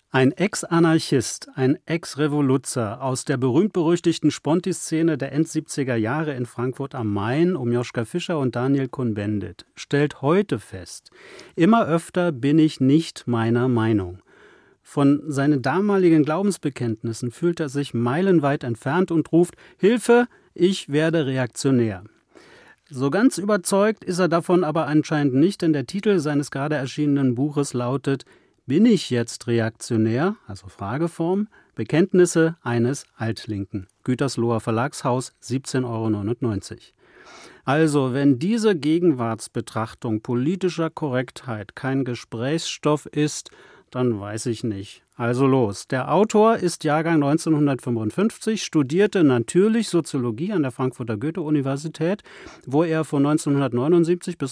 Ein Ex-Anarchist, ein Ex-Revoluzer aus der berühmt-berüchtigten Sponti-Szene der End-70er Jahre in Frankfurt am Main um Joschka Fischer und Daniel Cohn-Bendit stellt heute fest: Immer öfter bin ich nicht meiner Meinung. Von seinen damaligen Glaubensbekenntnissen fühlt er sich meilenweit entfernt und ruft: Hilfe, ich werde reaktionär. So ganz überzeugt ist er davon aber anscheinend nicht, denn der Titel seines gerade erschienenen Buches lautet: Bin ich jetzt reaktionär? Also Frageform. Bekenntnisse eines Altlinken. Gütersloher Verlagshaus, 17,99 €. Also, wenn diese Gegenwartsbetrachtung politischer Korrektheit kein Gesprächsstoff ist, dann weiß ich nicht. Also los. Der Autor ist Jahrgang 1955, studierte natürlich Soziologie an der Frankfurter Goethe-Universität, wo er von 1979 bis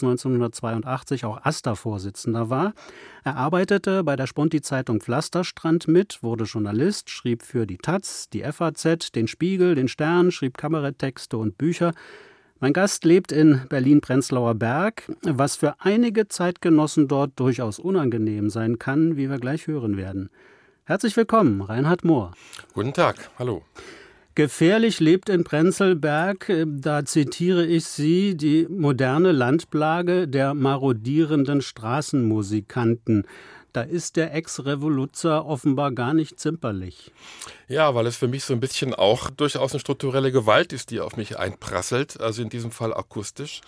1982 auch AStA-Vorsitzender war. Er arbeitete bei der Sponti-Zeitung Pflasterstrand mit, wurde Journalist, schrieb für die taz, die FAZ, den Spiegel, den Stern, schrieb Kabaretttexte und Bücher. Mein Gast lebt in Berlin-Prenzlauer Berg, was für einige Zeitgenossen dort durchaus unangenehm sein kann, wie wir gleich hören werden. Herzlich willkommen, Reinhard Mohr. Guten Tag, hallo. Gefährlich lebt in Prenzlberg, da zitiere ich Sie, die moderne Landplage der marodierenden Straßenmusikanten. Da ist der Ex-Revoluzer offenbar gar nicht zimperlich. Ja, weil es für mich so ein bisschen auch durchaus eine strukturelle Gewalt ist, die auf mich einprasselt, also in diesem Fall akustisch.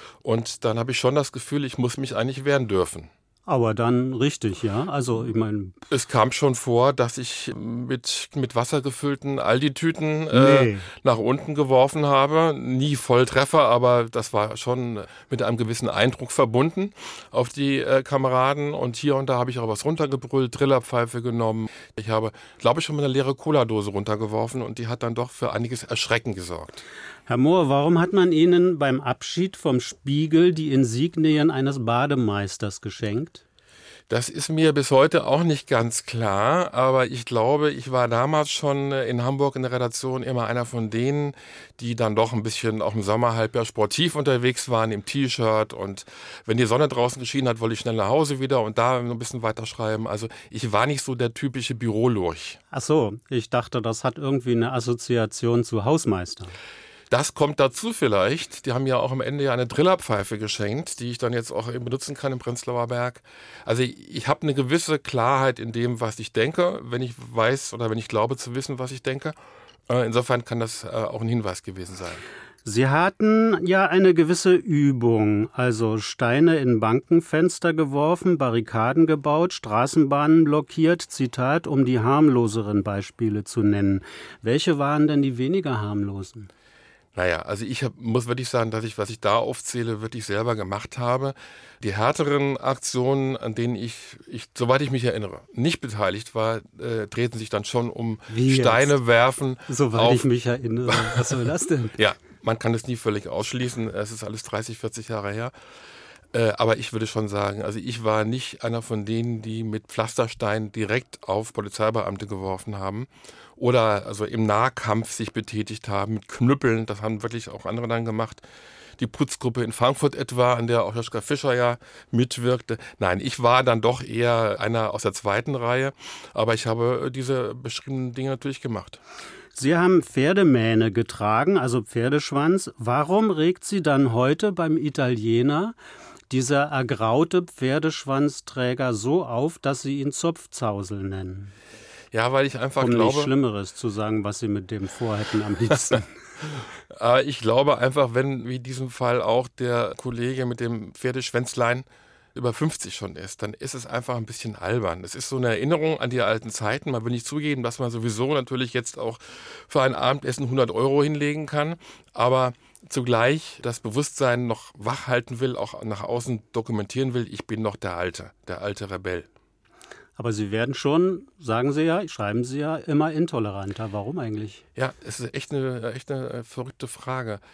Und dann habe ich schon das Gefühl, ich muss mich eigentlich wehren dürfen. Aber dann richtig, ja? Also, ich meine... Es kam schon vor, dass ich mit Wasser gefüllten Aldi-Tüten nach unten geworfen habe. Nie Volltreffer, aber das war schon mit einem gewissen Eindruck verbunden auf die Kameraden. Und hier und da habe ich auch was runtergebrüllt, Trillerpfeife genommen. Ich habe, glaube ich, schon mal eine leere Cola-Dose runtergeworfen und die hat dann doch für einiges Erschrecken gesorgt. Herr Mohr, warum hat man Ihnen beim Abschied vom Spiegel die Insignien eines Bademeisters geschenkt? Das ist mir bis heute auch nicht ganz klar, aber ich glaube, ich war damals schon in Hamburg in der Redaktion immer einer von denen, die dann doch ein bisschen auch im Sommerhalbjahr sportiv unterwegs waren, im T-Shirt, und wenn die Sonne draußen geschienen hat, wollte ich schnell nach Hause wieder und da ein bisschen weiterschreiben. Also ich war nicht so der typische Bürolurch. Ach so, ich dachte, das hat irgendwie eine Assoziation zu Hausmeister. Das kommt dazu vielleicht. Die haben ja auch am Ende ja eine Trillerpfeife geschenkt, die ich dann jetzt auch eben benutzen kann im Prenzlauer Berg. Also ich habe eine gewisse Klarheit in dem, was ich denke, wenn ich weiß oder wenn ich glaube zu wissen, was ich denke. Insofern kann das auch ein Hinweis gewesen sein. Sie hatten ja eine gewisse Übung, also Steine in Bankenfenster geworfen, Barrikaden gebaut, Straßenbahnen blockiert, Zitat, um die harmloseren Beispiele zu nennen. Welche waren denn die weniger harmlosen? Naja, also muss wirklich sagen, dass was ich da aufzähle, wirklich selber gemacht habe. Die härteren Aktionen, an denen ich, soweit ich mich erinnere, nicht beteiligt war, drehten sich dann schon um Steine werfen. Soweit ich mich erinnere. Was soll das denn? Ja, man kann es nie völlig ausschließen. Es ist alles 30, 40 Jahre her. Aber ich würde schon sagen, also ich war nicht einer von denen, die mit Pflastersteinen direkt auf Polizeibeamte geworfen haben oder also im Nahkampf sich betätigt haben mit Knüppeln. Das haben wirklich auch andere dann gemacht. Die Putzgruppe in Frankfurt etwa, an der auch Joschka Fischer ja mitwirkte. Nein, ich war dann doch eher einer aus der zweiten Reihe, aber ich habe diese beschriebenen Dinge natürlich gemacht. Sie haben Pferdemähne getragen, also Pferdeschwanz. Warum regt Sie dann heute beim Italiener dieser ergraute Pferdeschwanzträger so auf, dass Sie ihn Zopfzausel nennen? Ja, weil ich einfach um glaube... nichts Schlimmeres zu sagen, was Sie mit dem vorhätten am liebsten. Ich glaube einfach, wenn, wie in diesem Fall auch der Kollege mit dem Pferdeschwänzlein über 50 schon ist, dann ist es einfach ein bisschen albern. Es ist so eine Erinnerung an die alten Zeiten. Man will nicht zugeben, dass man sowieso natürlich jetzt auch für ein Abendessen 100 € hinlegen kann, aber zugleich das Bewusstsein noch wach halten will, auch nach außen dokumentieren will, ich bin noch der alte Rebell. Aber Sie werden schon, sagen Sie ja, schreiben Sie ja, immer intoleranter. Warum eigentlich? Ja, es ist echt eine verrückte Frage.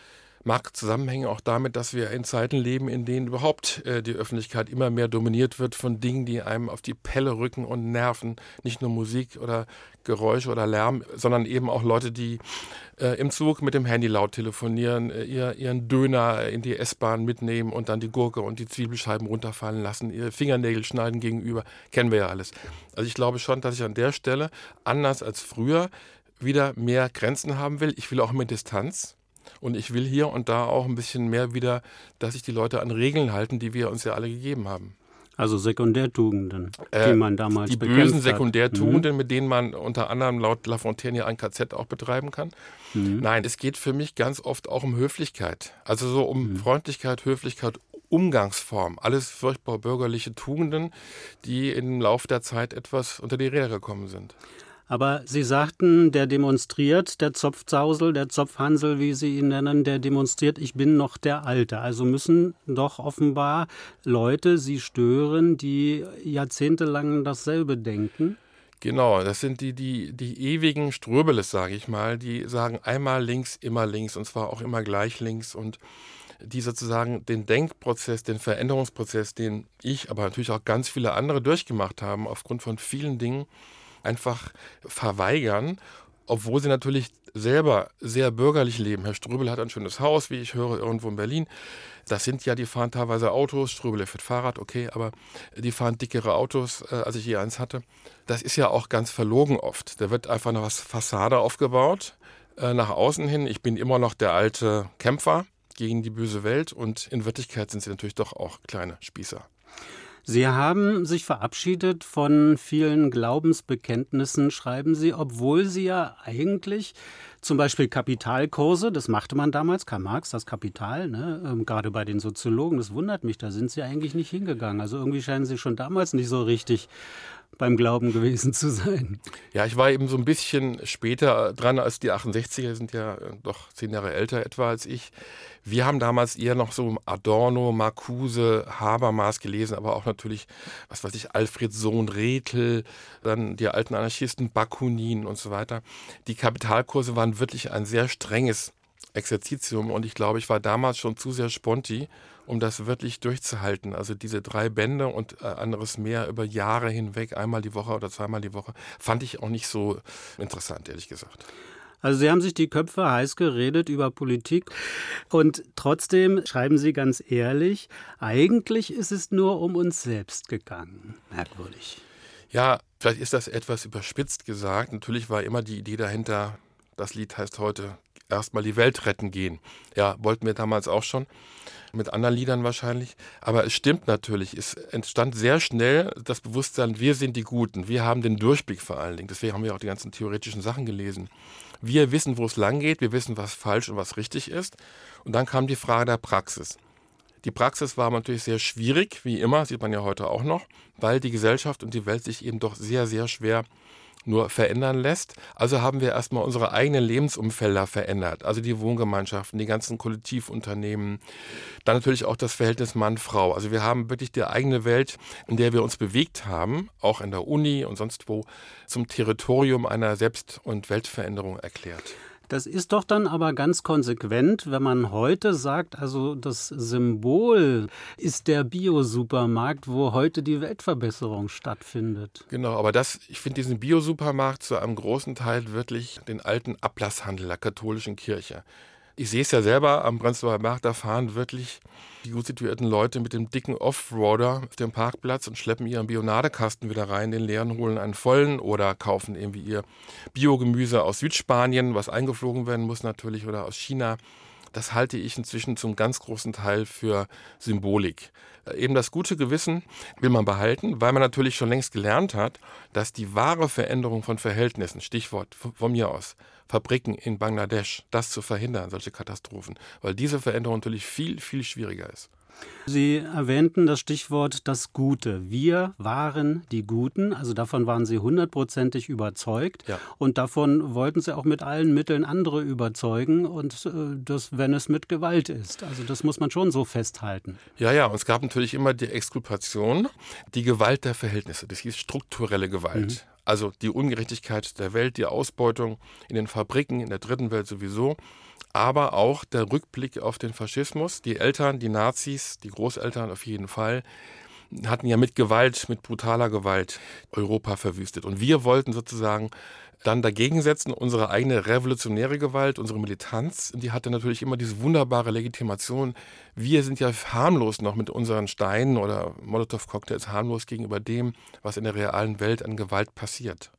Mag zusammenhängen auch damit, dass wir in Zeiten leben, in denen überhaupt die Öffentlichkeit immer mehr dominiert wird von Dingen, die einem auf die Pelle rücken und nerven. Nicht nur Musik oder Geräusche oder Lärm, sondern eben auch Leute, die im Zug mit dem Handy laut telefonieren, ihren Döner in die S-Bahn mitnehmen und dann die Gurke und die Zwiebelscheiben runterfallen lassen, ihre Fingernägel schneiden gegenüber. Kennen wir ja alles. Also ich glaube schon, dass ich an der Stelle, anders als früher, wieder mehr Grenzen haben will. Ich will auch mehr Distanz. Und ich will hier und da auch ein bisschen mehr wieder, dass sich die Leute an Regeln halten, die wir uns ja alle gegeben haben. Also Sekundärtugenden, die man damals die bekämpft bösen hat. Sekundärtugenden, mit denen man unter anderem laut Lafontaine ja ein KZ auch betreiben kann. Nein, es geht für mich ganz oft auch um Höflichkeit. Also so um Freundlichkeit, Höflichkeit, Umgangsform. Alles furchtbar bürgerliche Tugenden, die im Laufe der Zeit etwas unter die Räder gekommen sind. Aber Sie sagten, der demonstriert, der Zopfzausel, der Zopfhansel, wie Sie ihn nennen, der demonstriert, ich bin noch der Alte. Also müssen doch offenbar Leute Sie stören, die jahrzehntelang dasselbe denken? Genau, das sind die ewigen Ströbeles, sage ich mal, die sagen einmal links, immer links und zwar auch immer gleich links und die sozusagen den Denkprozess, den Veränderungsprozess, den ich, aber natürlich auch ganz viele andere durchgemacht haben, aufgrund von vielen Dingen, einfach verweigern, obwohl sie natürlich selber sehr bürgerlich leben. Herr Ströbele hat ein schönes Haus, wie ich höre, irgendwo in Berlin. Das sind ja, die fahren teilweise Autos, Ströbele fährt Fahrrad, okay, aber die fahren dickere Autos, als ich je eins hatte. Das ist ja auch ganz verlogen oft. Da wird einfach eine Fassade aufgebaut, nach außen hin. Ich bin immer noch der alte Kämpfer gegen die böse Welt und in Wirklichkeit sind sie natürlich doch auch kleine Spießer. Sie haben sich verabschiedet von vielen Glaubensbekenntnissen, schreiben Sie, obwohl Sie ja eigentlich zum Beispiel Kapitalkurse, das machte man damals, Karl Marx, das Kapital, ne, gerade bei den Soziologen, das wundert mich, da sind Sie eigentlich nicht hingegangen. Also irgendwie scheinen Sie schon damals nicht so richtig beim Glauben gewesen zu sein. Ja, ich war eben so ein bisschen später dran als die 68er, sind ja doch 10 Jahre älter etwa als ich. Wir haben damals eher noch so Adorno, Marcuse, Habermas gelesen, aber auch natürlich, was weiß ich, Alfred Sohn Rethel, dann die alten Anarchisten, Bakunin und so weiter. Die Kapitalkurse waren wirklich ein sehr strenges Exerzitium und ich glaube, ich war damals schon zu sehr Sponti, um das wirklich durchzuhalten. Also diese 3 Bände und anderes mehr über Jahre hinweg, einmal die Woche oder zweimal die Woche, fand ich auch nicht so interessant, ehrlich gesagt. Also Sie haben sich die Köpfe heiß geredet über Politik und trotzdem schreiben Sie ganz ehrlich, eigentlich ist es nur um uns selbst gegangen. Merkwürdig. Ja, vielleicht ist das etwas überspitzt gesagt. Natürlich war immer die Idee dahinter, das Lied heißt heute, erstmal die Welt retten gehen. Ja, wollten wir damals auch schon, mit anderen Liedern wahrscheinlich. Aber es stimmt natürlich, es entstand sehr schnell das Bewusstsein, wir sind die Guten, wir haben den Durchblick vor allen Dingen. Deswegen haben wir auch die ganzen theoretischen Sachen gelesen. Wir wissen, wo es lang geht, wir wissen, was falsch und was richtig ist. Und dann kam die Frage der Praxis. Die Praxis war natürlich sehr schwierig, wie immer, sieht man ja heute auch noch, weil die Gesellschaft und die Welt sich eben doch sehr, sehr schwer nur verändern lässt. Also haben wir erstmal unsere eigenen Lebensumfelder verändert. Also die Wohngemeinschaften, die ganzen Kollektivunternehmen, dann natürlich auch das Verhältnis Mann-Frau. Also wir haben wirklich die eigene Welt, in der wir uns bewegt haben, auch in der Uni und sonst wo, zum Territorium einer Selbst- und Weltveränderung erklärt. Das ist doch dann aber ganz konsequent, wenn man heute sagt, also das Symbol ist der Bio-Supermarkt, wo heute die Weltverbesserung stattfindet. Genau, aber ich finde diesen Bio-Supermarkt zu einem großen Teil wirklich den alten Ablasshandel der katholischen Kirche. Ich sehe es ja selber am Prenzlauer Berg, da fahren wirklich die gut situierten Leute mit dem dicken Offroader auf dem Parkplatz und schleppen ihren Bionadekasten wieder rein, den leeren, holen einen vollen oder kaufen irgendwie ihr Biogemüse aus Südspanien, was eingeflogen werden muss natürlich, oder aus China. Das halte ich inzwischen zum ganz großen Teil für Symbolik. Eben das gute Gewissen will man behalten, weil man natürlich schon längst gelernt hat, dass die wahre Veränderung von Verhältnissen, Stichwort von mir aus, Fabriken in Bangladesch, das zu verhindern, solche Katastrophen, weil diese Veränderung natürlich viel, viel schwieriger ist. Sie erwähnten das Stichwort das Gute. Wir waren die Guten, also davon waren Sie 100%ig überzeugt. Ja. Und davon wollten Sie auch mit allen Mitteln andere überzeugen und das, wenn es mit Gewalt ist. Also das muss man schon so festhalten. Ja, und es gab natürlich immer die Exkulpation, die Gewalt der Verhältnisse, das hieß strukturelle Gewalt. Also die Ungerechtigkeit der Welt, die Ausbeutung in den Fabriken, in der dritten Welt sowieso, aber auch der Rückblick auf den Faschismus. Die Eltern, die Nazis, die Großeltern auf jeden Fall, hatten ja mit Gewalt, mit brutaler Gewalt Europa verwüstet. Und wir wollten sozusagen dann dagegen setzen, unsere eigene revolutionäre Gewalt, unsere Militanz, die hatte natürlich immer diese wunderbare Legitimation. Wir sind ja harmlos noch mit unseren Steinen oder Molotow-Cocktails harmlos gegenüber dem, was in der realen Welt an Gewalt passiert.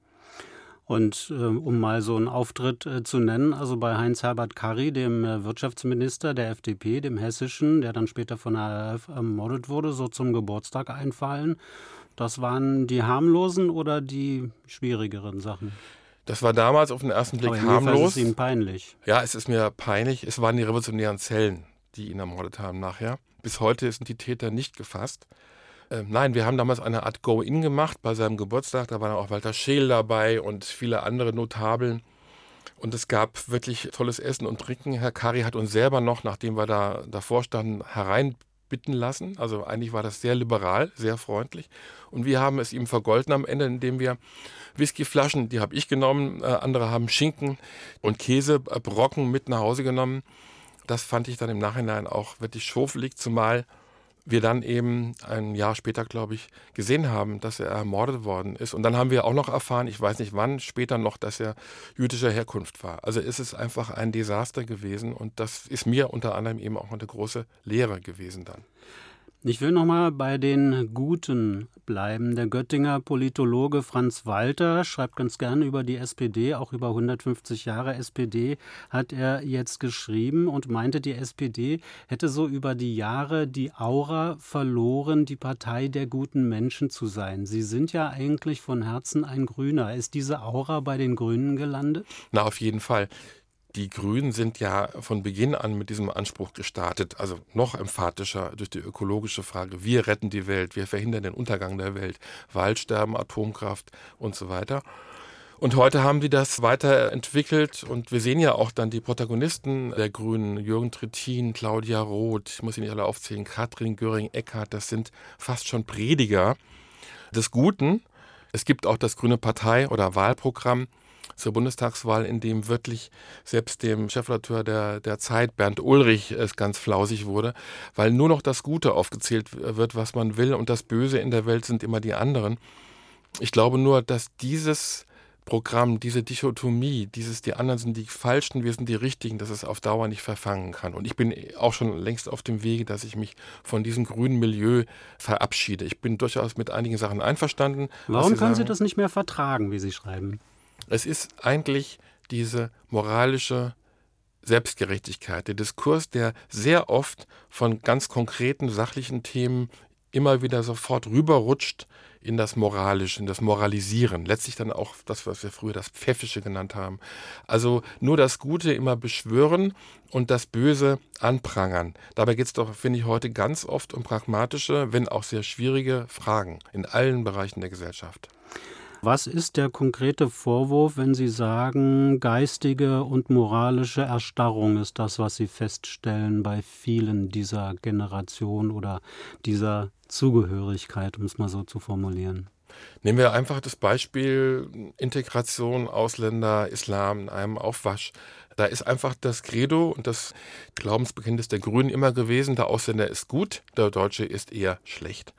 Und um mal so einen Auftritt zu nennen, also bei Heinz-Herbert Karry, dem Wirtschaftsminister der FDP, dem Hessischen, der dann später von der RAF ermordet wurde, so zum Geburtstag einfallen. Das waren die harmlosen oder die schwierigeren Sachen? Das war damals auf den ersten Blick Aber harmlos. Ist es Ihnen peinlich? Ja, es ist mir peinlich. Es waren die revolutionären Zellen, die ihn ermordet haben nachher. Bis heute sind die Täter nicht gefasst. Nein, wir haben damals eine Art Go-In gemacht bei seinem Geburtstag. Da war auch Walter Scheel dabei und viele andere Notabeln. Und es gab wirklich tolles Essen und Trinken. Herr Karry hat uns selber noch, nachdem wir da davor standen, hereinbitten lassen. Also eigentlich war das sehr liberal, sehr freundlich. Und wir haben es ihm vergolten am Ende, indem wir Whiskyflaschen, die habe ich genommen, andere haben Schinken und Käsebrocken mit nach Hause genommen. Das fand ich dann im Nachhinein auch wirklich schofelig, zumal wir dann eben ein Jahr später, glaube ich, gesehen haben, dass er ermordet worden ist. Und dann haben wir auch noch erfahren, ich weiß nicht wann, später noch, dass er jüdischer Herkunft war. Also ist es einfach ein Desaster gewesen und das ist mir unter anderem eben auch eine große Lehre gewesen dann. Ich will nochmal bei den Guten bleiben. Der Göttinger Politologe Franz Walter schreibt ganz gerne über die SPD, auch über 150 Jahre SPD hat er jetzt geschrieben und meinte, die SPD hätte so über die Jahre die Aura verloren, die Partei der guten Menschen zu sein. Sie sind ja eigentlich von Herzen ein Grüner. Ist diese Aura bei den Grünen gelandet? Na, auf jeden Fall. Die Grünen sind ja von Beginn an mit diesem Anspruch gestartet, also noch emphatischer durch die ökologische Frage. Wir retten die Welt, wir verhindern den Untergang der Welt, Waldsterben, Atomkraft und so weiter. Und heute haben die das weiterentwickelt und wir sehen ja auch dann die Protagonisten der Grünen, Jürgen Trittin, Claudia Roth, ich muss sie nicht alle aufzählen, Katrin Göring-Eckardt, das sind fast schon Prediger des Guten. Es gibt auch das Grüne Partei- oder Wahlprogramm zur Bundestagswahl, in dem wirklich selbst dem Chefredakteur der Zeit, Bernd Ulrich, es ganz flausig wurde, weil nur noch das Gute aufgezählt wird, was man will, und das Böse in der Welt sind immer die anderen. Ich glaube nur, dass dieses Programm, diese Dichotomie, die anderen sind die Falschen, wir sind die Richtigen, dass es auf Dauer nicht verfangen kann. Und ich bin auch schon längst auf dem Wege, dass ich mich von diesem grünen Milieu verabschiede. Ich bin durchaus mit einigen Sachen einverstanden. Warum können Sie das nicht mehr vertragen, wie Sie schreiben? Es ist eigentlich diese moralische Selbstgerechtigkeit, der Diskurs, der sehr oft von ganz konkreten, sachlichen Themen immer wieder sofort rüberrutscht in das Moralische, in das Moralisieren. Letztlich dann auch das, was wir früher das Pfäffische genannt haben. Also nur das Gute immer beschwören und das Böse anprangern. Dabei geht es doch, finde ich, heute ganz oft um pragmatische, wenn auch sehr schwierige Fragen in allen Bereichen der Gesellschaft. Was ist der konkrete Vorwurf, wenn Sie sagen, geistige und moralische Erstarrung ist das, was Sie feststellen bei vielen dieser Generation oder dieser Zugehörigkeit, um es mal so zu formulieren? Nehmen wir einfach das Beispiel Integration, Ausländer, Islam in einem Aufwasch. Da ist einfach das Credo und das Glaubensbekenntnis der Grünen immer gewesen, der Ausländer ist gut, der Deutsche ist eher schlecht.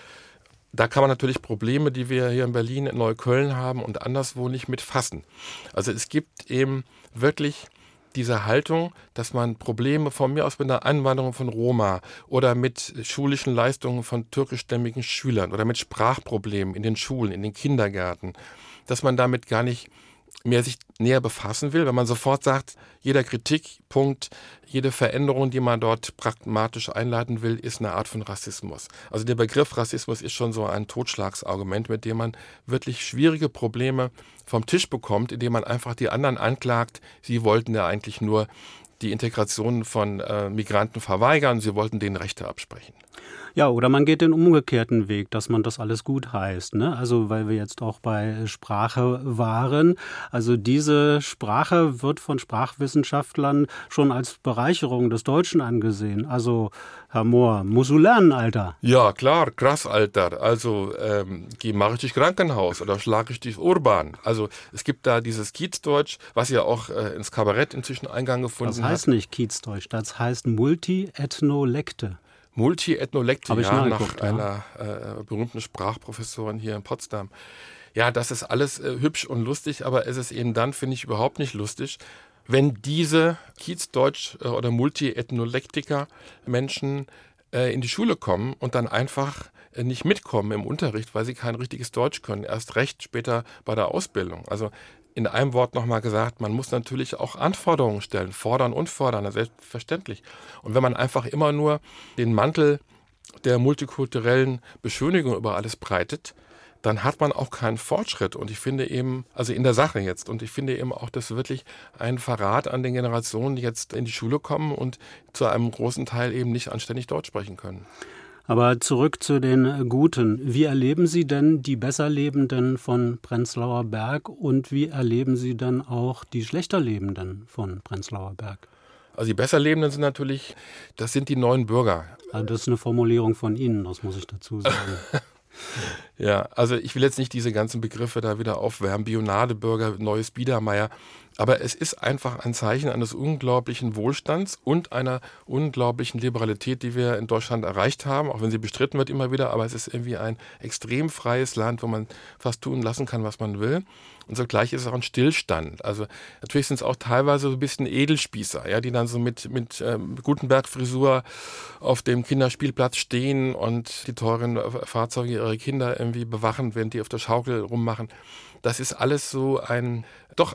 Da kann man natürlich Probleme, die wir hier in Berlin, in Neukölln haben und anderswo nicht mit fassen. Also es gibt eben wirklich diese Haltung, dass man Probleme von mir aus mit der Einwanderung von Roma oder mit schulischen Leistungen von türkischstämmigen Schülern oder mit Sprachproblemen in den Schulen, in den Kindergärten, dass man damit gar nicht mehr sich näher befassen will, wenn man sofort sagt, jeder Kritikpunkt, jede Veränderung, die man dort pragmatisch einleiten will, ist eine Art von Rassismus. Also der Begriff Rassismus ist schon so ein Totschlagsargument, mit dem man wirklich schwierige Probleme vom Tisch bekommt, indem man einfach die anderen anklagt, sie wollten ja eigentlich nur die Integration von Migranten verweigern, sie wollten denen Rechte absprechen. Ja, oder man geht den umgekehrten Weg, dass man das alles gut heißt, ne? Also, weil wir jetzt auch bei Sprache waren. Also, diese Sprache wird von Sprachwissenschaftlern schon als Bereicherung des Deutschen angesehen. Also, Herr Mohr, musst du lernen, Alter. Ja, klar, krass, Alter. Also, mache ich dich Krankenhaus oder schlage ich dich urban. Also, es gibt da dieses Kiezdeutsch, was ja auch ins Kabarett inzwischen Eingang gefunden Das hat. heißt nicht Kiezdeutsch, das heißt Multi-Ethnolekte. Multi-Ethnolekte, Habe ich ja, nachgeguckt, nach ja. einer berühmten Sprachprofessorin hier in Potsdam. Ja, das ist alles hübsch und lustig, aber es ist eben dann, finde ich, überhaupt nicht lustig, wenn diese Kiezdeutsch- oder Multi-Ethnolektiker Menschen in die Schule kommen und dann einfach nicht mitkommen im Unterricht, weil sie kein richtiges Deutsch können. Erst recht später bei der Ausbildung. Also in einem Wort nochmal gesagt, man muss natürlich auch Anforderungen stellen, fordern und fördern, selbstverständlich. Und wenn man einfach immer nur den Mantel der multikulturellen Beschönigung über alles breitet, dann hat man auch keinen Fortschritt. Und ich finde eben, also in der Sache jetzt, und ich finde eben auch, das wirklich ein Verrat an den Generationen, die jetzt in die Schule kommen und zu einem großen Teil eben nicht anständig Deutsch sprechen können. Aber zurück zu den Guten. Wie erleben Sie denn die Besserlebenden von Prenzlauer Berg und wie erleben Sie dann auch die Schlechter-Lebenden von Prenzlauer Berg? Also die Besserlebenden sind natürlich, das sind die neuen Bürger. Also das ist eine Formulierung von Ihnen, das muss ich dazu sagen. Ja, also ich will jetzt nicht diese ganzen Begriffe da wieder aufwärmen, Bionadebürger, neues Biedermeier, aber es ist einfach ein Zeichen eines unglaublichen Wohlstands und einer unglaublichen Liberalität, die wir in Deutschland erreicht haben, auch wenn sie bestritten wird immer wieder, aber es ist irgendwie ein extrem freies Land, wo man fast tun lassen kann, was man will. Und zugleich ist es auch ein Stillstand. Also natürlich sind es auch teilweise so ein bisschen Edelspießer, ja, die dann so mit Gutenberg-Frisur auf dem Kinderspielplatz stehen und die teuren Fahrzeuge ihre Kinder irgendwie bewachen, während die auf der Schaukel rummachen. Das ist alles so ein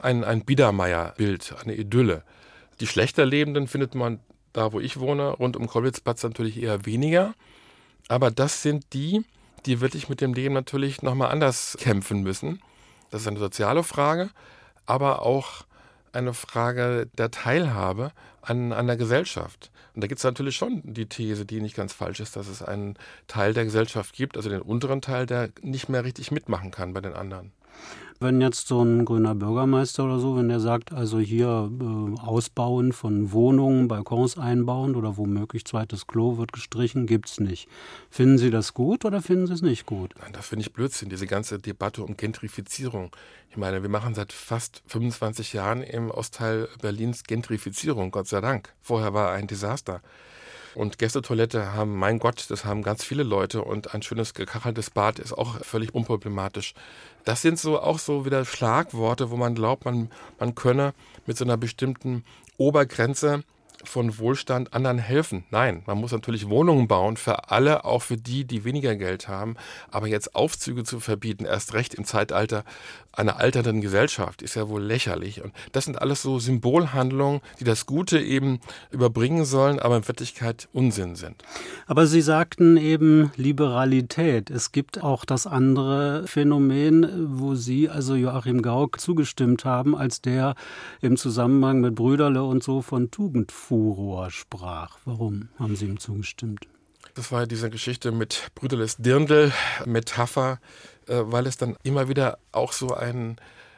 Biedermeier-Bild, eine Idylle. Die schlechter Lebenden findet man da, wo ich wohne, rund um Kollwitzplatz natürlich eher weniger. Aber das sind die wirklich mit dem Leben natürlich nochmal anders kämpfen müssen. Das ist eine soziale Frage, aber auch eine Frage der Teilhabe an der Gesellschaft. Und da gibt es natürlich schon die These, die nicht ganz falsch ist, dass es einen Teil der Gesellschaft gibt, also den unteren Teil, der nicht mehr richtig mitmachen kann bei den anderen. Wenn jetzt so ein grüner Bürgermeister oder so, wenn der sagt, also hier Ausbauen von Wohnungen, Balkons einbauen oder womöglich zweites Klo wird gestrichen, gibt's nicht. Finden Sie das gut oder finden Sie es nicht gut? Nein, das finde ich Blödsinn, diese ganze Debatte um Gentrifizierung. Ich meine, wir machen seit fast 25 Jahren im Ostteil Berlins Gentrifizierung, Gott sei Dank. Vorher war ein Desaster. Und Gästetoilette haben, mein Gott, das haben ganz viele Leute und ein schönes gekacheltes Bad ist auch völlig unproblematisch. Das sind auch so wieder Schlagworte, wo man glaubt, man könne mit so einer bestimmten Obergrenze von Wohlstand anderen helfen. Nein, man muss natürlich Wohnungen bauen für alle, auch für die, die weniger Geld haben. Aber jetzt Aufzüge zu verbieten, erst recht im Zeitalter einer alternden Gesellschaft, ist ja wohl lächerlich. Und das sind alles so Symbolhandlungen, die das Gute eben überbringen sollen, aber in Wirklichkeit Unsinn sind. Aber Sie sagten eben Liberalität. Es gibt auch das andere Phänomen, wo Sie, also Joachim Gauck, zugestimmt haben, als der im Zusammenhang mit Brüderle und so von Tugendfuror sprach. Warum haben Sie ihm zugestimmt? Das war diese Geschichte mit Brüderles Dirndl, Metapher, weil es dann immer wieder auch so einen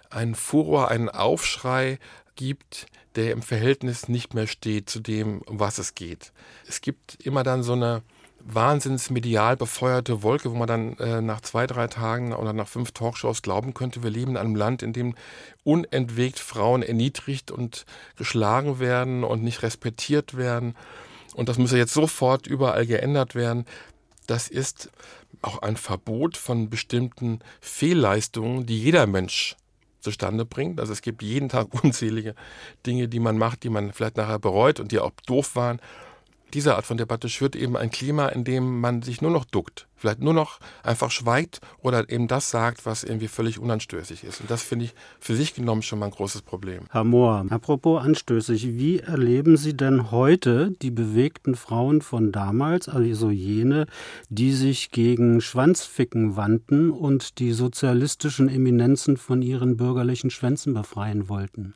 Furor, einen Aufschrei gibt, der im Verhältnis nicht mehr steht zu dem, um was es geht. Es gibt immer dann so eine wahnsinnsmedial befeuerte Wolke, wo man dann nach 2, 3 Tagen oder nach 5 Talkshows glauben könnte, wir leben in einem Land, in dem unentwegt Frauen erniedrigt und geschlagen werden und nicht respektiert werden. Und das müsse jetzt sofort überall geändert werden. Das ist auch ein Verbot von bestimmten Fehlleistungen, die jeder Mensch zustande bringt. Also es gibt jeden Tag unzählige Dinge, die man macht, die man vielleicht nachher bereut und die auch doof waren. Diese Art von Debatte schürt eben ein Klima, in dem man sich nur noch duckt, vielleicht nur noch einfach schweigt oder eben das sagt, was irgendwie völlig unanstößig ist. Und das finde ich für sich genommen schon mal ein großes Problem. Herr Mohr, apropos anstößig, wie erleben Sie denn heute die bewegten Frauen von damals, also jene, die sich gegen Schwanzficken wandten und die sozialistischen Eminenzen von ihren bürgerlichen Schwänzen befreien wollten?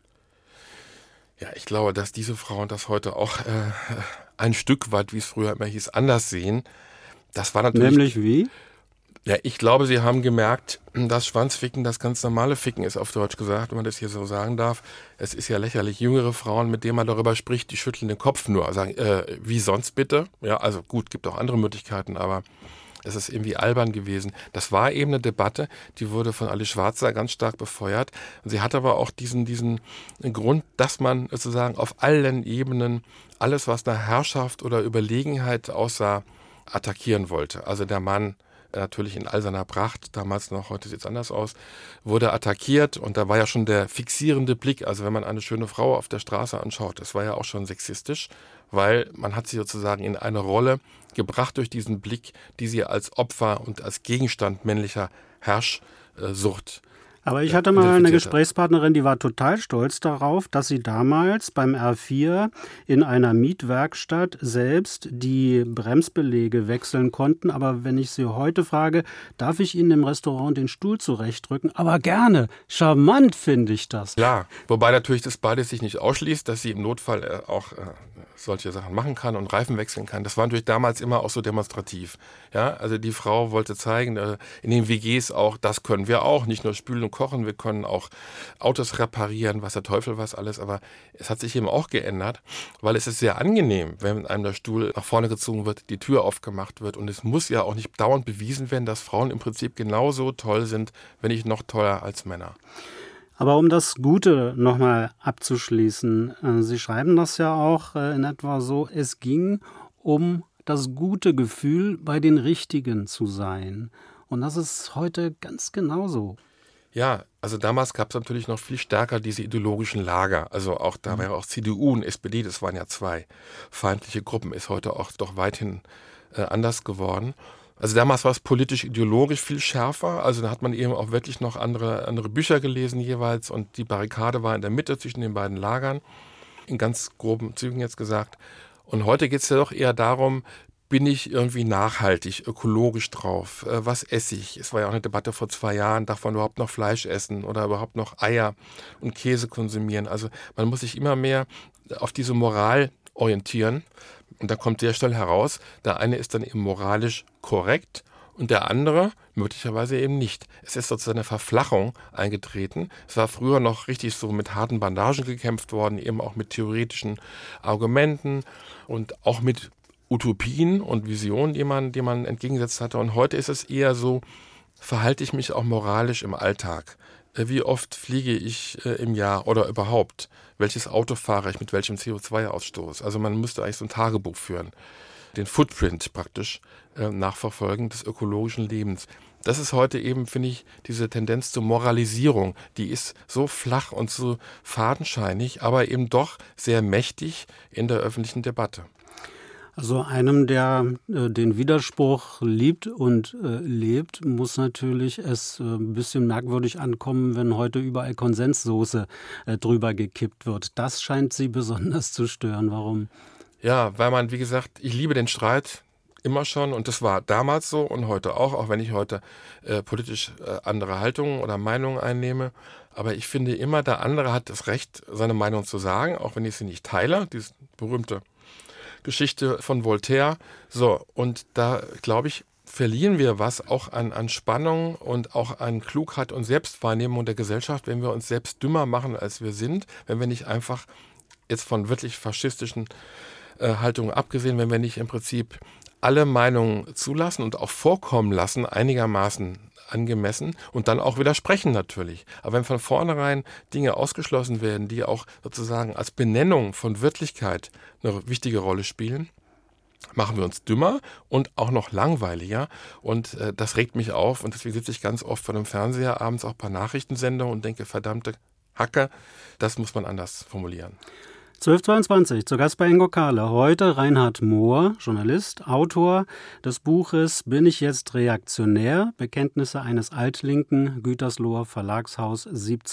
Ja, ich glaube, dass diese Frauen das heute auch ein Stück weit, wie es früher immer hieß, anders sehen. Das war natürlich... Nämlich wie? Ja, ich glaube, sie haben gemerkt, dass Schwanzficken das ganz normale Ficken ist, auf Deutsch gesagt, wenn man das hier so sagen darf. Es ist ja lächerlich. Jüngere Frauen, mit denen man darüber spricht, die schütteln den Kopf nur, sagen, wie sonst bitte? Ja, also gut, gibt auch andere Möglichkeiten, aber es ist irgendwie albern gewesen. Das war eben eine Debatte, die wurde von Alice Schwarzer ganz stark befeuert. Und sie hat aber auch diesen Grund, dass man sozusagen auf allen Ebenen alles, was nach Herrschaft oder Überlegenheit aussah, attackieren wollte. Also der Mann, natürlich in all seiner Pracht, damals noch, heute sieht es anders aus, wurde attackiert und da war ja schon der fixierende Blick, also wenn man eine schöne Frau auf der Straße anschaut, das war ja auch schon sexistisch, weil man hat sie sozusagen in eine Rolle gebracht durch diesen Blick, die sie als Opfer und als Gegenstand männlicher Herrschsucht Aber ich hatte mal eine Gesprächspartnerin, die war total stolz darauf, dass sie damals beim R4 in einer Mietwerkstatt selbst die Bremsbeläge wechseln konnten. Aber wenn ich sie heute frage, darf ich Ihnen im Restaurant den Stuhl zurechtdrücken? Aber gerne. Charmant finde ich das. Klar, wobei natürlich das beides sich nicht ausschließt, dass sie im Notfall auch solche Sachen machen kann und Reifen wechseln kann. Das war natürlich damals immer auch so demonstrativ. Ja, also die Frau wollte zeigen, in den WGs auch, das können wir auch, nicht nur spülen und kochen, wir können auch Autos reparieren, was der Teufel was alles, aber es hat sich eben auch geändert, weil es ist sehr angenehm, wenn einem der Stuhl nach vorne gezogen wird, die Tür aufgemacht wird und es muss ja auch nicht dauernd bewiesen werden, dass Frauen im Prinzip genauso toll sind, wenn nicht noch toller als Männer. Aber um das Gute nochmal abzuschließen, Sie schreiben das ja auch in etwa so, es ging um das gute Gefühl, bei den Richtigen zu sein. Und das ist heute ganz genauso. Ja, also damals gab es natürlich noch viel stärker diese ideologischen Lager. Also auch da war ja auch CDU und SPD, das waren ja zwei feindliche Gruppen, ist heute auch doch weithin anders geworden. Also damals war es politisch-ideologisch viel schärfer. Also da hat man eben auch wirklich noch andere Bücher gelesen jeweils und die Barrikade war in der Mitte zwischen den beiden Lagern, in ganz groben Zügen jetzt gesagt. Und heute geht es ja doch eher darum, bin ich irgendwie nachhaltig, ökologisch drauf? Was esse ich? Es war ja auch eine Debatte vor 2 Jahren, darf man überhaupt noch Fleisch essen oder überhaupt noch Eier und Käse konsumieren? Also man muss sich immer mehr auf diese Moral orientieren. Und da kommt sehr schnell heraus, der eine ist dann eben moralisch korrekt und der andere möglicherweise eben nicht. Es ist sozusagen eine Verflachung eingetreten. Es war früher noch richtig so mit harten Bandagen gekämpft worden, eben auch mit theoretischen Argumenten und auch mit Utopien und Visionen, die man entgegengesetzt hatte. Und heute ist es eher so, verhalte ich mich auch moralisch im Alltag? Wie oft fliege ich im Jahr oder überhaupt? Welches Auto fahre ich mit welchem CO2-Ausstoß? Also man müsste eigentlich so ein Tagebuch führen, den Footprint praktisch nachverfolgen des ökologischen Lebens. Das ist heute eben, finde ich, diese Tendenz zur Moralisierung, die ist so flach und so fadenscheinig, aber eben doch sehr mächtig in der öffentlichen Debatte. Also einem, der den Widerspruch liebt und lebt, muss natürlich es ein bisschen merkwürdig ankommen, wenn heute überall Konsenssoße drüber gekippt wird. Das scheint Sie besonders zu stören. Warum? Ja, weil man, wie gesagt, ich liebe den Streit immer schon und das war damals so und heute auch wenn ich heute politisch andere Haltungen oder Meinungen einnehme. Aber ich finde immer, der andere hat das Recht, seine Meinung zu sagen, auch wenn ich sie nicht teile, diese berühmte Geschichte von Voltaire. So, und da, glaube ich, verlieren wir was auch an Spannung und auch an Klugheit und Selbstwahrnehmung der Gesellschaft, wenn wir uns selbst dümmer machen, als wir sind, wenn wir nicht einfach, jetzt von wirklich faschistischen Haltungen abgesehen, wenn wir nicht im Prinzip alle Meinungen zulassen und auch vorkommen lassen, einigermaßen angemessen und dann auch widersprechen natürlich. Aber wenn von vornherein Dinge ausgeschlossen werden, die auch sozusagen als Benennung von Wirklichkeit eine wichtige Rolle spielen, machen wir uns dümmer und auch noch langweiliger und das regt mich auf und deswegen sitze ich ganz oft vor dem Fernseher, abends auch bei Nachrichtensendungen und denke, verdammte Hacke, das muss man anders formulieren. 12:22, zu Gast bei Ingo Kahle. Heute Reinhard Mohr, Journalist, Autor des Buches Bin ich jetzt reaktionär? Bekenntnisse eines Altlinken, Gütersloher Verlagshaus,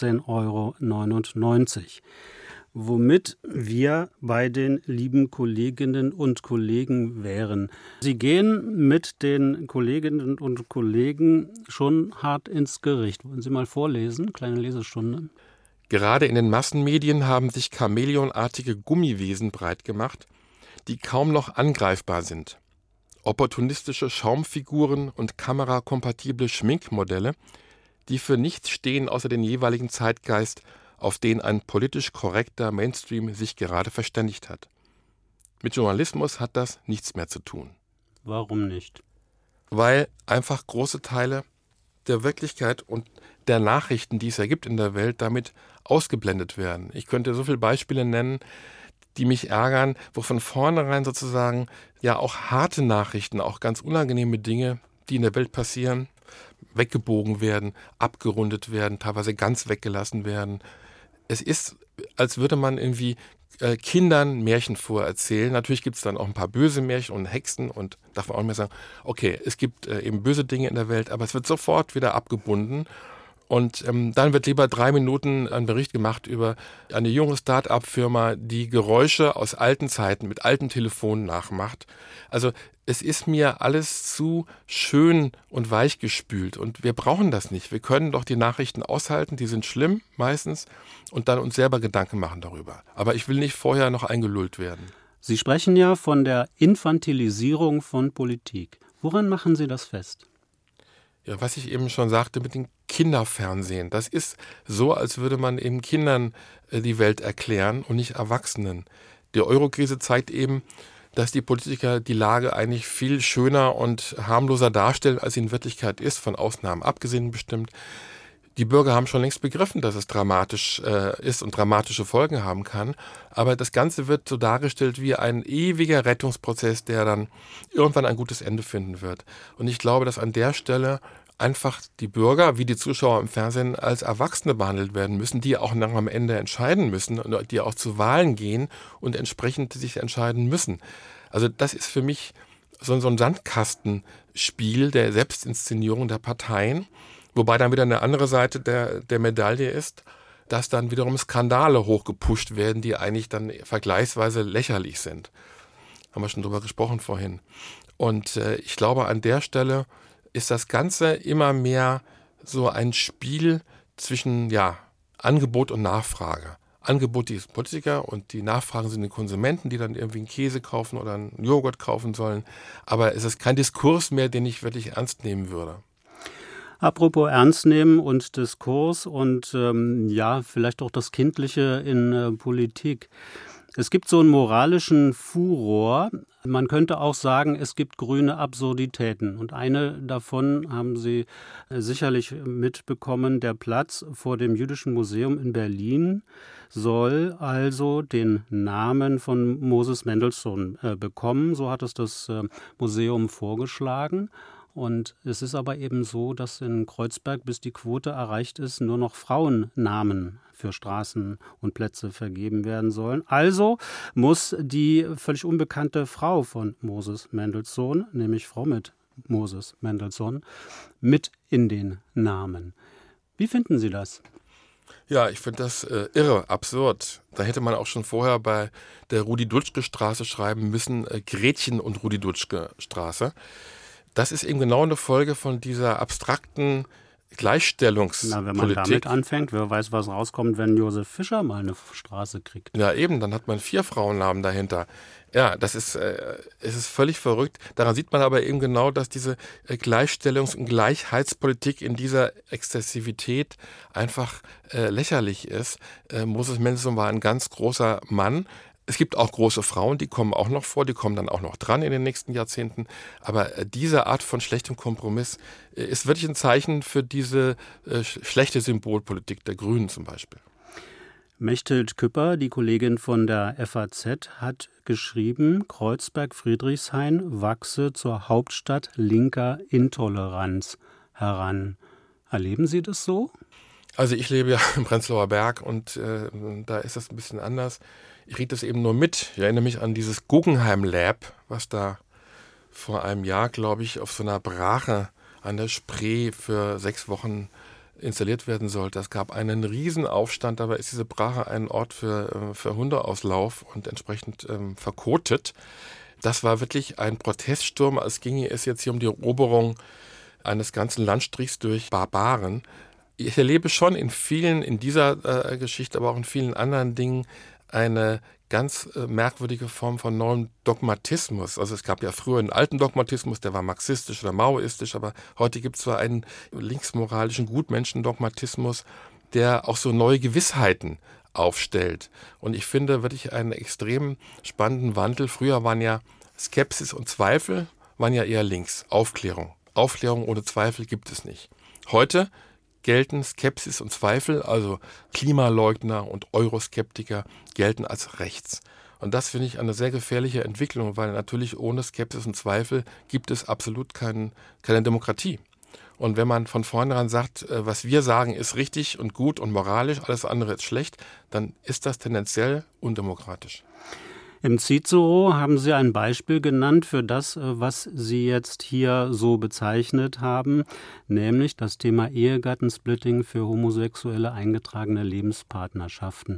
17,99 €. Womit wir bei den lieben Kolleginnen und Kollegen wären. Sie gehen mit den Kolleginnen und Kollegen schon hart ins Gericht. Wollen Sie mal vorlesen? Kleine Lesestunde. Gerade in den Massenmedien haben sich chamäleonartige Gummiwesen breitgemacht, die kaum noch angreifbar sind. opportunistische Schaumfiguren und kamerakompatible Schminkmodelle, die für nichts stehen außer den jeweiligen Zeitgeist, auf den ein politisch korrekter Mainstream sich gerade verständigt hat. Mit Journalismus hat das nichts mehr zu tun. Warum nicht? Weil einfach große Teile der Wirklichkeit und der Nachrichten, die es ja gibt in der Welt, damit ausgeblendet werden. Ich könnte so viele Beispiele nennen, die mich ärgern, wo von vornherein sozusagen ja auch harte Nachrichten, auch ganz unangenehme Dinge, die in der Welt passieren, weggebogen werden, abgerundet werden, teilweise ganz weggelassen werden. Es ist, als würde man irgendwie Kindern Märchen vorerzählen. Natürlich gibt es dann auch ein paar böse Märchen und Hexen und darf man auch nicht mehr sagen, okay, es gibt eben böse Dinge in der Welt, aber es wird sofort wieder abgebunden. Und dann wird lieber 3 Minuten ein Bericht gemacht über eine junge Start-up-Firma, die Geräusche aus alten Zeiten mit alten Telefonen nachmacht. Also es ist mir alles zu schön und weichgespült und wir brauchen das nicht. Wir können doch die Nachrichten aushalten, die sind schlimm meistens und dann uns selber Gedanken machen darüber. Aber ich will nicht vorher noch eingelullt werden. Sie sprechen ja von der Infantilisierung von Politik. Woran machen Sie das fest? Ja, was ich eben schon sagte mit dem Kinderfernsehen. Das ist so, als würde man eben Kindern die Welt erklären und nicht Erwachsenen. Die Eurokrise zeigt eben, dass die Politiker die Lage eigentlich viel schöner und harmloser darstellen, als sie in Wirklichkeit ist, von Ausnahmen abgesehen bestimmt. Die Bürger haben schon längst begriffen, dass es dramatisch ist und dramatische Folgen haben kann. Aber das Ganze wird so dargestellt wie ein ewiger Rettungsprozess, der dann irgendwann ein gutes Ende finden wird. Und ich glaube, dass an der Stelle einfach die Bürger, wie die Zuschauer im Fernsehen, als Erwachsene behandelt werden müssen, die auch nach am Ende entscheiden müssen und die auch zu Wahlen gehen und entsprechend sich entscheiden müssen. Also das ist für mich so ein Sandkastenspiel der Selbstinszenierung der Parteien, wobei dann wieder eine andere Seite der Medaille ist, dass dann wiederum Skandale hochgepusht werden, die eigentlich dann vergleichsweise lächerlich sind. Haben wir schon drüber gesprochen vorhin. Und ich glaube, an der Stelle ist das Ganze immer mehr so ein Spiel zwischen Angebot und Nachfrage. Angebot die Politiker und die Nachfragen sind die Konsumenten, die dann irgendwie einen Käse kaufen oder einen Joghurt kaufen sollen. Aber es ist kein Diskurs mehr, den ich wirklich ernst nehmen würde. Apropos Ernst nehmen und Diskurs und vielleicht auch das Kindliche in Politik. Es gibt so einen moralischen Furor. Man könnte auch sagen, es gibt grüne Absurditäten. Und eine davon haben Sie sicherlich mitbekommen. Der Platz vor dem Jüdischen Museum in Berlin soll also den Namen von Moses Mendelssohn bekommen. So hat es das Museum vorgeschlagen. Und es ist aber eben so, dass in Kreuzberg, bis die Quote erreicht ist, nur noch Frauennamen für Straßen und Plätze vergeben werden sollen. Also muss die völlig unbekannte Frau von Moses Mendelssohn, nämlich Frau mit Moses Mendelssohn, mit in den Namen. Wie finden Sie das? Ja, ich finde das irre, absurd. Da hätte man auch schon vorher bei der Rudi-Dutschke-Straße schreiben müssen, Gretchen- und Rudi-Dutschke-Straße. Das ist eben genau eine Folge von dieser abstrakten Gleichstellungspolitik. Wenn man damit anfängt, wer weiß, was rauskommt, wenn Josef Fischer mal eine Straße kriegt. Ja, eben, dann hat man 4 Frauennamen dahinter. Ja, es ist völlig verrückt. Daran sieht man aber eben genau, dass diese Gleichstellungs- und Gleichheitspolitik in dieser Exzessivität einfach lächerlich ist. Moses Mendelssohn war ein ganz großer Mann. Es gibt auch große Frauen, die kommen auch noch vor, die kommen dann auch noch dran in den nächsten Jahrzehnten. Aber diese Art von schlechtem Kompromiss ist wirklich ein Zeichen für diese schlechte Symbolpolitik der Grünen zum Beispiel. Mechthild Küpper, die Kollegin von der FAZ, hat geschrieben, Kreuzberg-Friedrichshain wachse zur Hauptstadt linker Intoleranz heran. Erleben Sie das so? Also ich lebe ja im Prenzlauer Berg und da ist das ein bisschen anders. Ich kriege das eben nur mit. Ich erinnere mich an dieses Guggenheim Lab, was da vor einem Jahr, glaube ich, auf so einer Brache an der Spree für 6 Wochen installiert werden sollte. Es gab einen Riesenaufstand, dabei ist diese Brache ein Ort für Hundeauslauf und entsprechend verkotet. Das war wirklich ein Proteststurm, als ginge es jetzt hier um die Eroberung eines ganzen Landstrichs durch Barbaren. Ich erlebe schon in dieser Geschichte, aber auch in vielen anderen Dingen eine ganz merkwürdige Form von neuem Dogmatismus. Also es gab ja früher einen alten Dogmatismus, der war marxistisch oder maoistisch, aber heute gibt es so einen linksmoralischen Gutmenschen-Dogmatismus, der auch so neue Gewissheiten aufstellt. Und ich finde wirklich einen extrem spannenden Wandel. Früher waren ja Skepsis und Zweifel waren ja eher links. Aufklärung. Aufklärung ohne Zweifel gibt es nicht. Heute gelten Skepsis und Zweifel, also Klimaleugner und Euroskeptiker, gelten als rechts. Und das finde ich eine sehr gefährliche Entwicklung, weil natürlich ohne Skepsis und Zweifel gibt es absolut keine Demokratie. Und wenn man von vornherein sagt, was wir sagen, ist richtig und gut und moralisch, alles andere ist schlecht, dann ist das tendenziell undemokratisch. Im Cicero haben Sie ein Beispiel genannt für das, was Sie jetzt hier so bezeichnet haben, nämlich das Thema Ehegattensplitting für homosexuelle eingetragene Lebenspartnerschaften.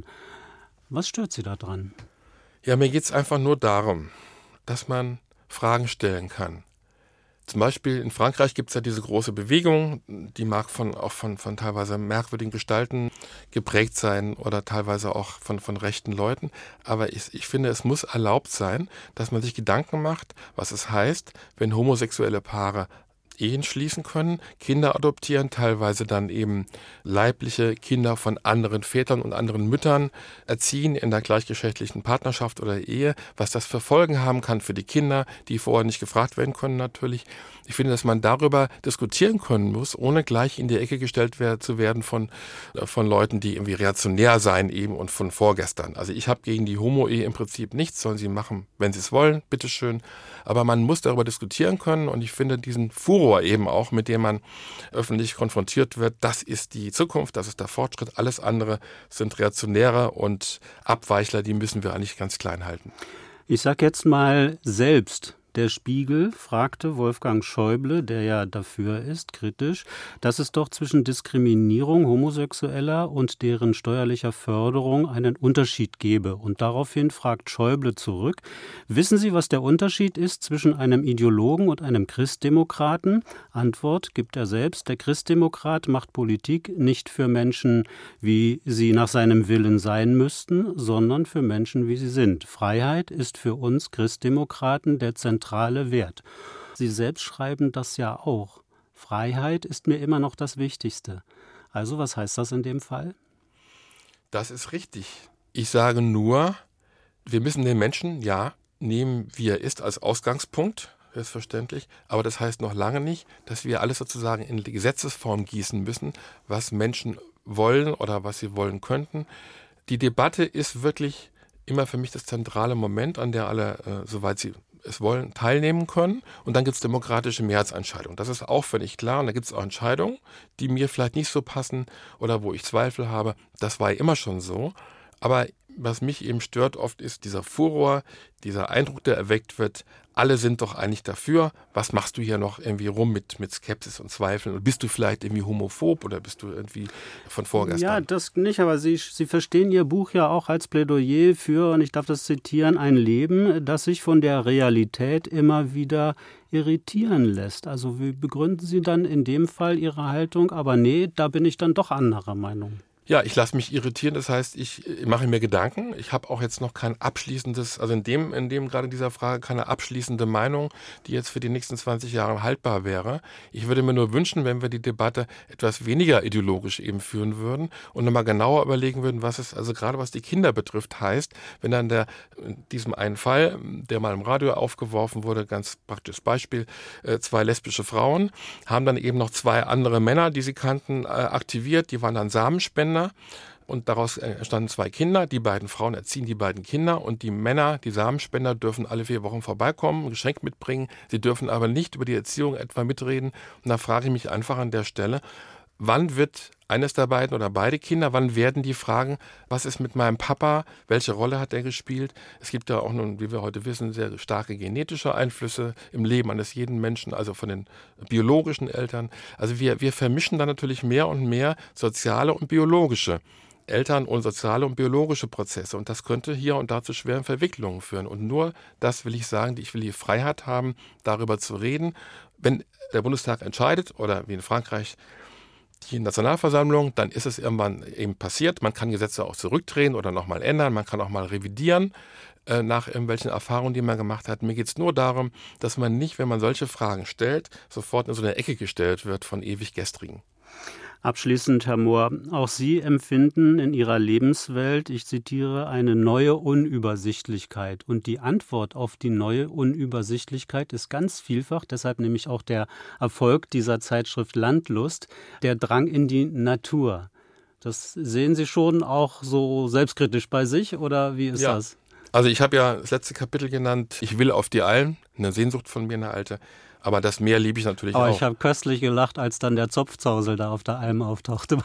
Was stört Sie daran? Ja, mir geht es einfach nur darum, dass man Fragen stellen kann. Zum Beispiel in Frankreich gibt es ja diese große Bewegung, die mag auch von teilweise merkwürdigen Gestalten geprägt sein oder teilweise auch von rechten Leuten. Aber ich finde, es muss erlaubt sein, dass man sich Gedanken macht, was es heißt, wenn homosexuelle Paare Ehen schließen können, Kinder adoptieren, teilweise dann eben leibliche Kinder von anderen Vätern und anderen Müttern erziehen in der gleichgeschlechtlichen Partnerschaft oder Ehe, was das für Folgen haben kann für die Kinder, die vorher nicht gefragt werden können natürlich. Ich finde, dass man darüber diskutieren können muss, ohne gleich in die Ecke gestellt zu werden von Leuten, die irgendwie reaktionär sein eben und von vorgestern. Also ich habe gegen die Homo-Ehe im Prinzip nichts, sollen sie machen, wenn sie es wollen, bitteschön. Aber man muss darüber diskutieren können und ich finde diesen Furor eben auch, mit dem man öffentlich konfrontiert wird, das ist die Zukunft, das ist der Fortschritt. Alles andere sind Reaktionäre und Abweichler, die müssen wir eigentlich ganz klein halten. Ich sage jetzt mal selbst. Der Spiegel fragte Wolfgang Schäuble, der ja dafür ist, kritisch, dass es doch zwischen Diskriminierung Homosexueller und deren steuerlicher Förderung einen Unterschied gebe. Und daraufhin fragt Schäuble zurück, wissen Sie, was der Unterschied ist zwischen einem Ideologen und einem Christdemokraten? Antwort gibt er selbst, der Christdemokrat macht Politik nicht für Menschen, wie sie nach seinem Willen sein müssten, sondern für Menschen, wie sie sind. Freiheit ist für uns Christdemokraten der zentrale Wert. Sie selbst schreiben das ja auch. Freiheit ist mir immer noch das Wichtigste. Also was heißt das in dem Fall? Das ist richtig. Ich sage nur, wir müssen den Menschen, ja, nehmen, wie er ist, als Ausgangspunkt, selbstverständlich. Aber das heißt noch lange nicht, dass wir alles sozusagen in die Gesetzesform gießen müssen, was Menschen wollen oder was sie wollen könnten. Die Debatte ist wirklich immer für mich das zentrale Moment, an der alle, soweit sie es wollen, teilnehmen können. Und dann gibt es demokratische Mehrheitsentscheidungen. Das ist auch völlig klar. Und da gibt es auch Entscheidungen, die mir vielleicht nicht so passen oder wo ich Zweifel habe. Das war ja immer schon so. Aber was mich eben stört oft ist dieser Furor, dieser Eindruck, der erweckt wird, alle sind doch eigentlich dafür. Was machst du hier noch irgendwie rum mit Skepsis und Zweifeln? Und bist du vielleicht irgendwie homophob oder bist du irgendwie von vorgestern? Ja, das nicht, aber Sie verstehen Ihr Buch ja auch als Plädoyer für, und ich darf das zitieren, ein Leben, das sich von der Realität immer wieder irritieren lässt. Also wie begründen Sie dann in dem Fall Ihre Haltung? Aber nee, da bin ich dann doch anderer Meinung. Ja, ich lasse mich irritieren, das heißt, ich mache mir Gedanken. Ich habe auch jetzt noch kein abschließendes, also in dem gerade dieser Frage keine abschließende Meinung, die jetzt für die nächsten 20 Jahre haltbar wäre. Ich würde mir nur wünschen, wenn wir die Debatte etwas weniger ideologisch eben führen würden und nochmal genauer überlegen würden, was es, also gerade was die Kinder betrifft, heißt, wenn dann in diesem einen Fall, der mal im Radio aufgeworfen wurde, ganz praktisches Beispiel, 2 lesbische Frauen, haben dann eben noch 2 andere Männer, die sie kannten, aktiviert, die waren dann Samenspender. Und daraus entstanden 2 Kinder. Die beiden Frauen erziehen die beiden Kinder und die Männer, die Samenspender, dürfen alle 4 Wochen vorbeikommen, ein Geschenk mitbringen. Sie dürfen aber nicht über die Erziehung etwa mitreden. Und da frage ich mich einfach an der Stelle, wann wird eines der beiden oder beide Kinder, wann werden die fragen, was ist mit meinem Papa, welche Rolle hat er gespielt? Es gibt ja auch nun, wie wir heute wissen, sehr starke genetische Einflüsse im Leben eines jeden Menschen, also von den biologischen Eltern. Also wir vermischen da natürlich mehr und mehr soziale und biologische Eltern und soziale und biologische Prozesse. Und das könnte hier und da zu schweren Verwicklungen führen. Und nur das will ich sagen, ich will die Freiheit haben, darüber zu reden. Wenn der Bundestag entscheidet, oder wie in Frankreich, die Nationalversammlung, dann ist es irgendwann eben passiert. Man kann Gesetze auch zurückdrehen oder nochmal ändern, man kann auch mal revidieren nach irgendwelchen Erfahrungen, die man gemacht hat. Mir geht es nur darum, dass man nicht, wenn man solche Fragen stellt, sofort in so eine Ecke gestellt wird von ewig Gestrigen. Abschließend, Herr Mohr, auch Sie empfinden in Ihrer Lebenswelt, ich zitiere, eine neue Unübersichtlichkeit. Und die Antwort auf die neue Unübersichtlichkeit ist ganz vielfach, deshalb nämlich auch der Erfolg dieser Zeitschrift Landlust, der Drang in die Natur. Das sehen Sie schon auch so selbstkritisch bei sich, oder wie ist das? Also ich habe ja das letzte Kapitel genannt, ich will auf die Alm, eine Sehnsucht von mir, eine alte. Aber das Meer liebe ich natürlich auch. Aber ich habe köstlich gelacht, als dann der Zopfzausel da auf der Alm auftauchte.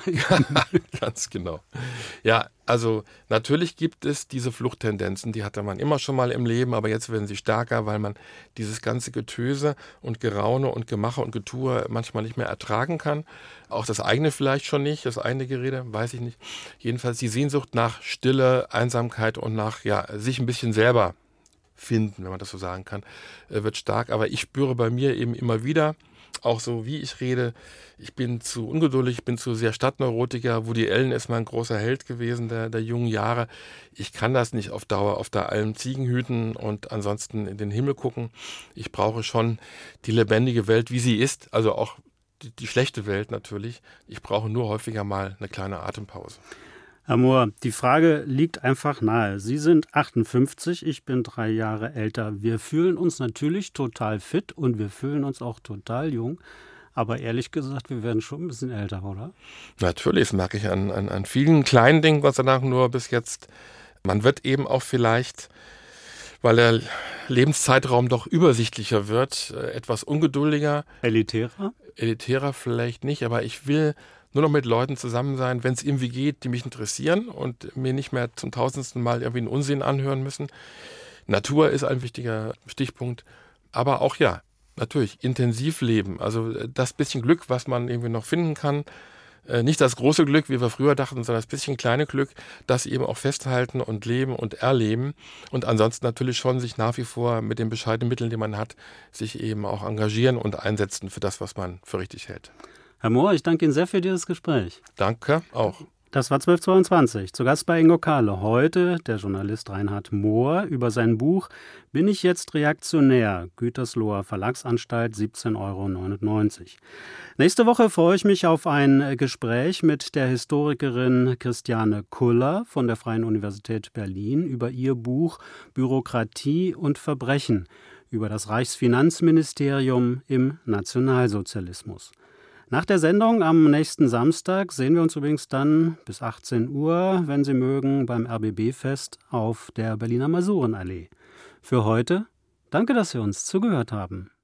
Ganz genau. Ja, also natürlich gibt es diese Fluchttendenzen, die hatte man immer schon mal im Leben, aber jetzt werden sie stärker, weil man dieses ganze Getöse und Geraune und Gemache und Getue manchmal nicht mehr ertragen kann. Auch das eigene vielleicht schon nicht, das eigene Gerede, weiß ich nicht. Jedenfalls die Sehnsucht nach Stille, Einsamkeit und nach sich ein bisschen selber finden, wenn man das so sagen kann, wird stark. Aber ich spüre bei mir eben immer wieder, auch so wie ich rede, ich bin zu ungeduldig, ich bin zu sehr Stadtneurotiker. Woody Allen ist mein großer Held gewesen der jungen Jahre. Ich kann das nicht auf Dauer auf der Alm Ziegen hüten und ansonsten in den Himmel gucken. Ich brauche schon die lebendige Welt, wie sie ist, also auch die schlechte Welt natürlich. Ich brauche nur häufiger mal eine kleine Atempause. Herr Mohr, die Frage liegt einfach nahe. Sie sind 58, ich bin 3 Jahre älter. Wir fühlen uns natürlich total fit und wir fühlen uns auch total jung. Aber ehrlich gesagt, wir werden schon ein bisschen älter, oder? Natürlich, das merke ich an vielen kleinen Dingen, Gott sei Dank nur bis jetzt. Man wird eben auch vielleicht, weil der Lebenszeitraum doch übersichtlicher wird, etwas ungeduldiger. Elitärer? Elitärer vielleicht nicht, aber ich will nur noch mit Leuten zusammen sein, wenn es irgendwie geht, die mich interessieren und mir nicht mehr zum 1000. Mal irgendwie einen Unsinn anhören müssen. Natur ist ein wichtiger Stichpunkt, aber auch natürlich intensiv leben. Also das bisschen Glück, was man irgendwie noch finden kann, nicht das große Glück, wie wir früher dachten, sondern das bisschen kleine Glück, das eben auch festhalten und leben und erleben und ansonsten natürlich schon sich nach wie vor mit den bescheidenen Mitteln, die man hat, sich eben auch engagieren und einsetzen für das, was man für richtig hält. Herr Mohr, ich danke Ihnen sehr für dieses Gespräch. Danke, auch. Das war 1222. Zu Gast bei Ingo Kahle. Heute der Journalist Reinhard Mohr über sein Buch »Bin ich jetzt reaktionär?« Gütersloher Verlagsanstalt, 17,99 €. Nächste Woche freue ich mich auf ein Gespräch mit der Historikerin Christiane Kuller von der Freien Universität Berlin über ihr Buch »Bürokratie und Verbrechen« über das Reichsfinanzministerium im Nationalsozialismus. Nach der Sendung am nächsten Samstag sehen wir uns übrigens dann bis 18 Uhr, wenn Sie mögen, beim RBB-Fest auf der Berliner Masurenallee. Für heute danke, dass Sie uns zugehört haben.